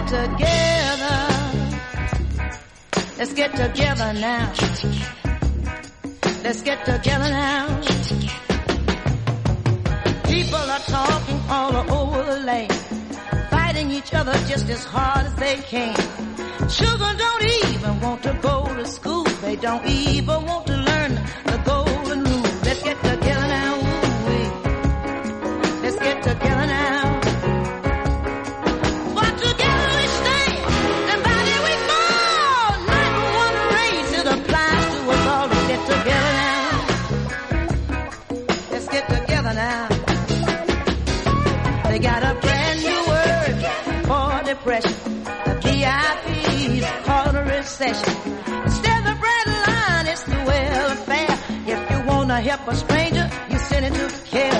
together. Let's get together now. Let's get together now. People are talking all over the land, fighting each other just as hard as they can. Children don't even want to go to school. They don't even want to learn the golden rule. Let's get together now. Ooh-wee. Let's get together now. For together we stand, and body we fall. Not one race, it applies to us all. Let's get together now. Let's get together now. They got a brand new word for depression. The VIPs call it a recession. Instead of the bread line, it's the welfare. If you want to help a stranger, you send it to care.